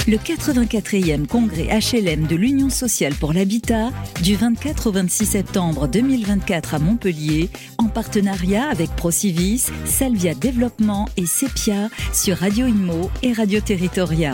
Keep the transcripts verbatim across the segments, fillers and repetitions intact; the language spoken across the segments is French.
le quatre-vingt-quatrième congrès H L M de l'Union sociale pour l'habitat du vingt-quatre au vingt-six septembre deux mille vingt-quatre à Montpellier, en partenariat avec Procivis, Salvia Développement et Sepia sur Radio Inmo et Radio Territoria.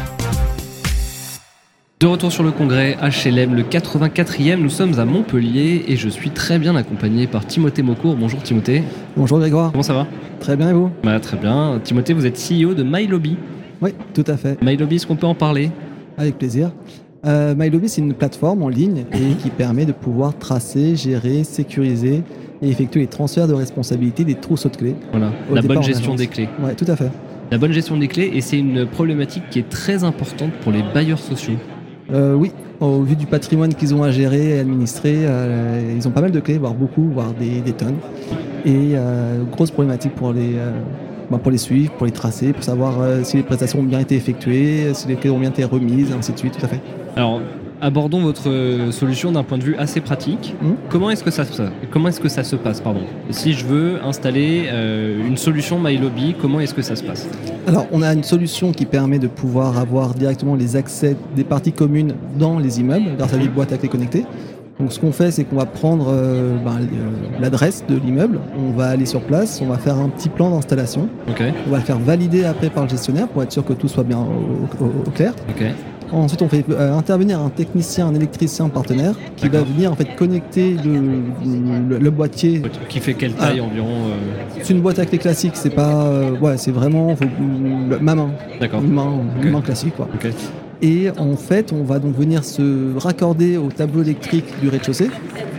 De retour sur le congrès H L M, le quatre-vingt-quatrième, nous sommes à Montpellier et je suis très bien accompagné par Timothée Maucourt. Bonjour Timothée. Bonjour Grégoire. Comment ça va ? Très bien et vous ? Bah, très bien. Timothée, vous êtes C E O de MyLobby. Oui, tout à fait. MyLobby, est-ce qu'on peut en parler ? Avec plaisir. Euh, MyLobby, c'est une plateforme en ligne et qui permet de pouvoir tracer, gérer, sécuriser et effectuer les transferts de responsabilité des trousseaux de clés. Voilà, la bonne gestion des clés. Oui, tout à fait. La bonne gestion des clés, et c'est une problématique qui est très importante pour les bailleurs sociaux. Euh, oui, au vu du patrimoine qu'ils ont à gérer et administrer, euh, ils ont pas mal de clés, voire beaucoup, voire des, des tonnes. Et euh, grosse problématique pour les, euh, bah pour les suivre, pour les tracer, pour savoir euh, si les prestations ont bien été effectuées, si les clés ont bien été remises, et ainsi de suite, tout à fait. Alors, abordons votre solution d'un point de vue assez pratique. Mmh. Comment est-ce que ça, comment est-ce que ça se passe pardon Si je veux installer euh, une solution MyLobby, comment est-ce que ça se passe ? Alors, on a une solution qui permet de pouvoir avoir directement les accès des parties communes dans les immeubles grâce à des boîtes à clés connectées. Donc, ce qu'on fait, c'est qu'on va prendre euh, ben, l'adresse de l'immeuble, on va aller sur place, on va faire un petit plan d'installation. Okay. On va le faire valider après par le gestionnaire pour être sûr que tout soit bien au, au, au clair. Okay. Ensuite, on fait euh, intervenir un technicien, un électricien partenaire qui D'accord. va venir en fait connecter le, le, le boîtier. Qui fait quelle taille ah, environ euh... C'est une boîte à clés classique, c'est pas, euh, ouais, c'est vraiment faut, ma main, D'accord. une main, okay. une main classique quoi. Okay. Et en fait, on va donc venir se raccorder au tableau électrique du rez-de-chaussée.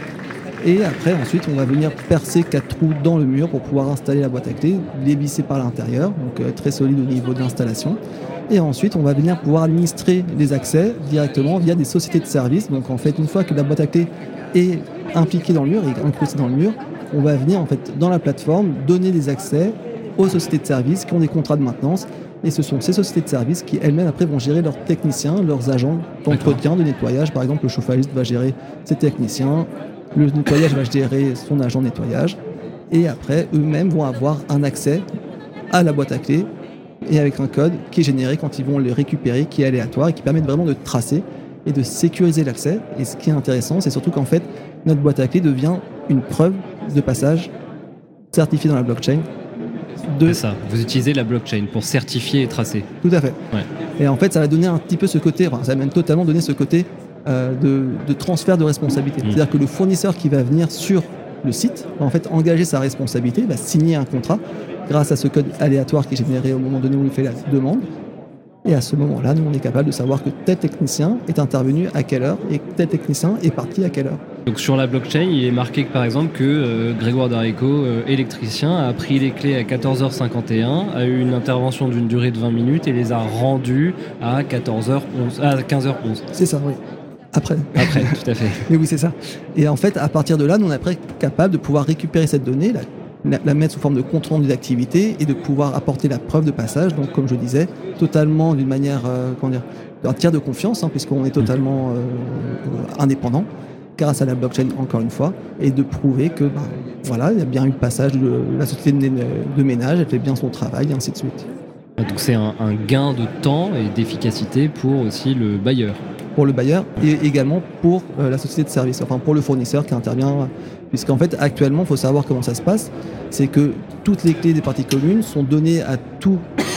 Et après, ensuite, on va venir percer quatre trous dans le mur pour pouvoir installer la boîte à clés, les visser par l'intérieur, donc euh, très solide au niveau de l'installation. Et ensuite, on va venir pouvoir administrer les accès directement via des sociétés de services. Donc en fait, une fois que la boîte à clés est impliquée dans le mur et incrustée dans le mur, on va venir en fait dans la plateforme donner des accès aux sociétés de services qui ont des contrats de maintenance. Et ce sont ces sociétés de services qui elles-mêmes après vont gérer leurs techniciens, leurs agents d'entretien, de nettoyage. Par exemple, le chauffagiste va gérer ses techniciens, le nettoyage va gérer son agent de nettoyage. Et après, eux-mêmes vont avoir un accès à la boîte à clés et avec un code qui est généré quand ils vont le récupérer, qui est aléatoire et qui permet vraiment de tracer et de sécuriser l'accès. Et ce qui est intéressant, c'est surtout qu'en fait, notre boîte à clés devient une preuve de passage certifiée dans la blockchain. De... C'est ça, vous utilisez la blockchain pour certifier et tracer. Tout à fait. Ouais. Et en fait, ça va donner un petit peu ce côté, enfin, ça va même totalement donner ce côté euh, de, de transfert de responsabilité. Mmh. C'est-à-dire que le fournisseur qui va venir sur le site va en fait engager sa responsabilité, va signer un contrat grâce à ce code aléatoire qui est généré au moment donné où il fait la demande. Et à ce moment-là, nous, on est capable de savoir que tel technicien est intervenu à quelle heure et tel technicien est parti à quelle heure. Donc sur la blockchain, il est marqué que, par exemple que euh, Grégoire Darico, euh, électricien, a pris les clés à quatorze heures cinquante et un, a eu une intervention d'une durée de vingt minutes et les a rendues à quatorze heures onze, à quinze heures onze. C'est ça, oui. Après. Après, tout à fait. Mais oui, c'est ça. Et en fait, à partir de là, nous, on est après capable de pouvoir récupérer cette donnée, la, la, la mettre sous forme de compte rendu d'activité et de pouvoir apporter la preuve de passage. Donc, comme je disais, totalement d'une manière, euh, comment dire, un tiers de confiance, hein, puisqu'on est totalement euh, indépendant, grâce à la blockchain, encore une fois, et de prouver que, ben, voilà, il y a bien eu le passage de la société de, de ménage, elle fait bien son travail, et ainsi de suite. Donc, c'est un, un gain de temps et d'efficacité pour aussi le bailleur. Pour le bailleur et également pour euh, la société de service, enfin pour le fournisseur qui intervient, puisqu'en fait actuellement il faut savoir comment ça se passe, c'est que toutes les clés des parties communes sont données à tous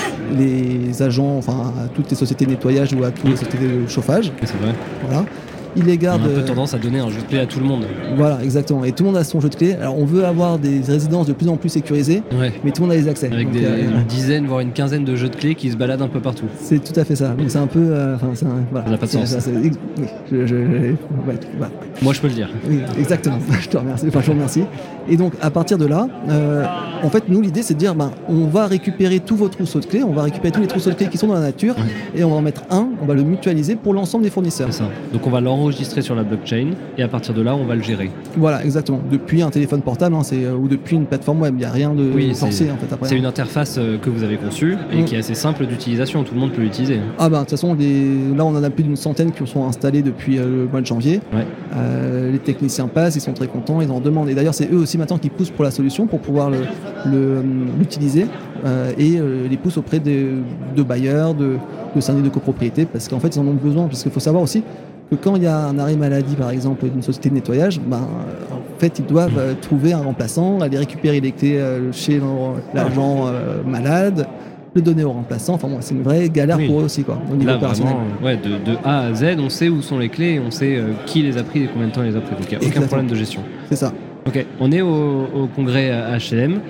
les agents, enfin à toutes les sociétés de nettoyage ou à toutes les sociétés de chauffage. C'est vrai. Voilà. Ils les gardent. On a un peu tendance à donner un jeu de clés à tout le monde. Voilà, exactement. Et tout le monde a son jeu de clés. Alors on veut avoir des résidences de plus en plus sécurisées, ouais. mais tout le monde a les accès. Avec donc, des, euh, une dizaine, voire une quinzaine de jeux de clés qui se baladent un peu partout. C'est tout à fait ça. Donc c'est un peu. Euh, c'est un, voilà. Ça n'a pas de sens. C'est, c'est, oui, je, je, je, ouais, voilà. Moi je peux le dire. Oui, exactement. Je te remercie. Enfin, je vous remercie. Et donc à partir de là, euh, en fait, nous l'idée c'est de dire, ben, on va récupérer tous vos trousseaux de clés, on va récupérer tous les trousseaux de clés qui sont dans la nature, ouais. et on va en mettre un, on va le mutualiser pour l'ensemble des fournisseurs. C'est ça. Donc on va leur enregistré sur la blockchain et à partir de là, on va le gérer. Voilà, exactement. Depuis un téléphone portable hein, c'est, ou depuis une plateforme web, il n'y a rien de oui, forcé en fait. Après, c'est une interface que vous avez conçue et mmh. qui est assez simple d'utilisation, tout le monde peut l'utiliser. Ah bah de toute façon, les... là on en a plus d'une centaine qui sont installés depuis euh, le mois de janvier. Ouais. Euh, les techniciens passent, ils sont très contents, ils en demandent. Et d'ailleurs, c'est eux aussi maintenant qui poussent pour la solution pour pouvoir le, le, l'utiliser euh, et euh, les poussent auprès de, de bailleurs, de, de syndics de copropriété parce qu'en fait ils en ont besoin. Parce qu'il faut savoir aussi que quand il y a un arrêt maladie par exemple d'une société de nettoyage, ben, en fait ils doivent euh, trouver un remplaçant, aller récupérer les clés euh, chez l'agent euh, malade, le donner au remplaçant. Enfin bon, c'est une vraie galère oui. pour eux aussi quoi, au niveau Là, opérationnel. Vraiment, ouais, de, de A à Z, on sait où sont les clés, on sait euh, qui les a pris et combien de temps il les a pris. Donc il n'y a aucun Exactement. problème de gestion. C'est ça. Ok, on est au, au congrès H L M.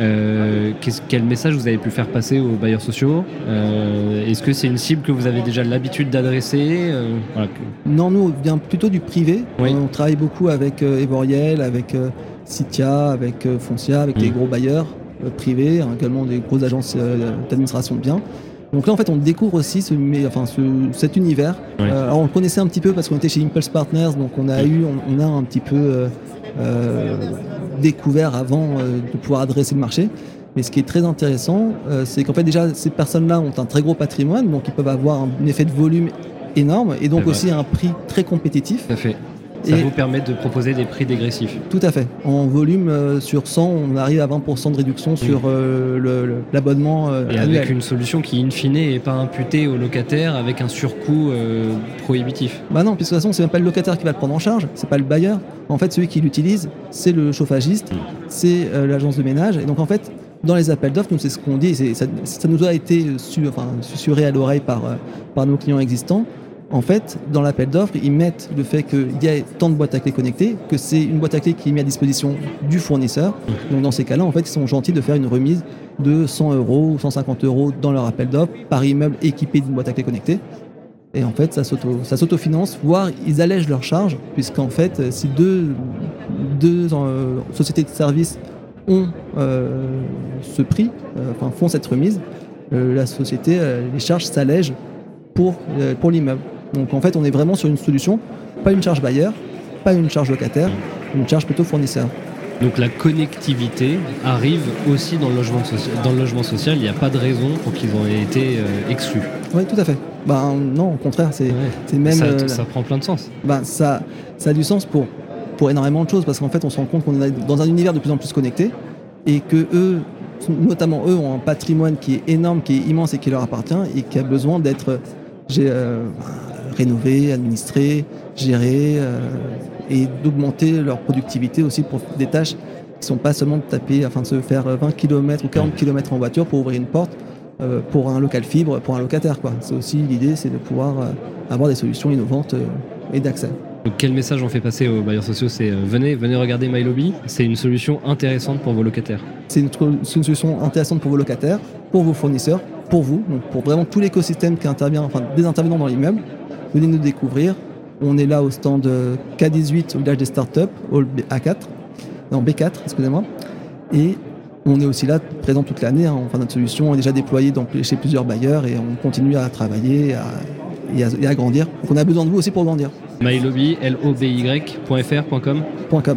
Euh, quel message vous avez pu faire passer aux bailleurs sociaux euh, Est-ce que c'est une cible que vous avez déjà l'habitude d'adresser euh, voilà. Non, nous on vient plutôt du privé. Oui. On travaille beaucoup avec euh, Evoriel, avec euh, Citia, avec euh, Foncia, avec mmh. les gros bailleurs euh, privés, hein, également des grosses agences euh, d'administration de biens. Donc là en fait on découvre aussi ce, enfin, ce, cet univers. Oui. Euh, alors on le connaissait un petit peu parce qu'on était chez Impulse Partners, donc on a oui. eu, on, on a un petit peu euh, euh, découvert avant euh, de pouvoir adresser le marché. Mais ce qui est très intéressant, euh, c'est qu'en fait déjà ces personnes-là ont un très gros patrimoine, donc ils peuvent avoir un effet de volume énorme et donc aussi un prix très compétitif. Tout à fait. Ça et vous permet de proposer des prix dégressifs. Tout à fait. En volume, euh, sur cent, on arrive à vingt pour cent de réduction sur euh, le, le, l'abonnement euh, et annuel. Avec une solution qui, in fine, n'est pas imputée au locataire avec un surcoût euh, prohibitif. Bah non, puisque de toute façon, c'est même pas le locataire qui va le prendre en charge, c'est pas le bailleur. En fait, celui qui l'utilise, c'est le chauffagiste, mmh. c'est euh, l'agence de ménage. Et donc, en fait, dans les appels d'offres, nous, c'est ce qu'on dit, c'est, ça, ça nous a été su, enfin, susurré à l'oreille par, euh, par nos clients existants. En fait, dans l'appel d'offres, ils mettent le fait qu'il y a tant de boîtes à clés connectées, que c'est une boîte à clés qui est mise à disposition du fournisseur. Donc dans ces cas-là, en fait, ils sont gentils de faire une remise de cent euros ou cent cinquante euros dans leur appel d'offres par immeuble équipé d'une boîte à clés connectée. Et en fait, ça, s'auto, ça s'autofinance, voire ils allègent leurs charges, puisqu'en fait, si deux, deux euh, sociétés de services ont euh, ce prix, euh, enfin font cette remise, euh, la société, euh, les charges s'allègent pour, euh, pour l'immeuble. Donc en fait, on est vraiment sur une solution, pas une charge bailleur, pas une charge locataire, une charge plutôt fournisseur. Donc la connectivité arrive aussi dans le logement social. Dans le logement social, il n'y a pas de raison pour qu'ils aient été euh, exclus. Oui, tout à fait. Ben, non, au contraire, c'est, ouais. c'est même... Ça, euh, ça prend plein de sens. Ben, ça, ça a du sens pour, pour énormément de choses, parce qu'en fait, on se rend compte qu'on est dans un univers de plus en plus connecté, et que eux, notamment eux, ont un patrimoine qui est énorme, qui est immense et qui leur appartient, et qui a besoin d'être j'ai, euh, rénové, administré, géré, euh, et d'augmenter leur productivité aussi pour des tâches qui ne sont pas seulement de taper, enfin de se faire vingt kilomètres ou quarante kilomètres en voiture pour ouvrir une porte euh, pour un local fibre, pour un locataire, quoi. C'est aussi l'idée, c'est de pouvoir euh, avoir des solutions innovantes euh, et d'accès. Donc quel message on fait passer aux bailleurs sociaux ? C'est euh, venez, venez regarder MyLobby, c'est une solution intéressante pour vos locataires. C'est une, c'est une solution intéressante pour vos locataires, pour vos fournisseurs, pour vous, donc pour vraiment tout l'écosystème qui intervient, enfin des intervenants dans l'immeuble. Venez nous découvrir. On est là au stand K dix-huit au village des startups, hall A quatre, non B quatre, excusez-moi. Et on est aussi là présent toute l'année. Hein. Enfin, notre solution est déjà déployée dans, chez plusieurs bailleurs et on continue à travailler à, et, à, et à grandir. Donc on a besoin de vous aussi pour grandir. MyLobby, L O B Y point F R point com .com.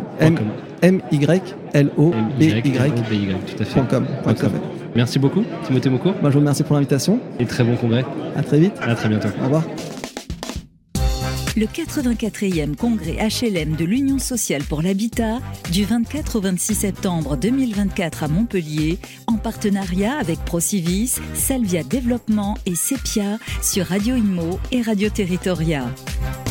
M Y L O B Y tout à fait. .com. Ouais, tout à fait. Merci beaucoup, Timothée Maucourt. Bah, je vous remercie pour l'invitation. Et très bon congrès. À très vite. À très bientôt. Au revoir. Le quatre-vingt-quatrième congrès H L M de l'Union sociale pour l'habitat du vingt-quatre au vingt-six septembre deux mille vingt-quatre à Montpellier, en partenariat avec Procivis, Salvia Développement et Sepia sur Radio Immo et Radio Territoria.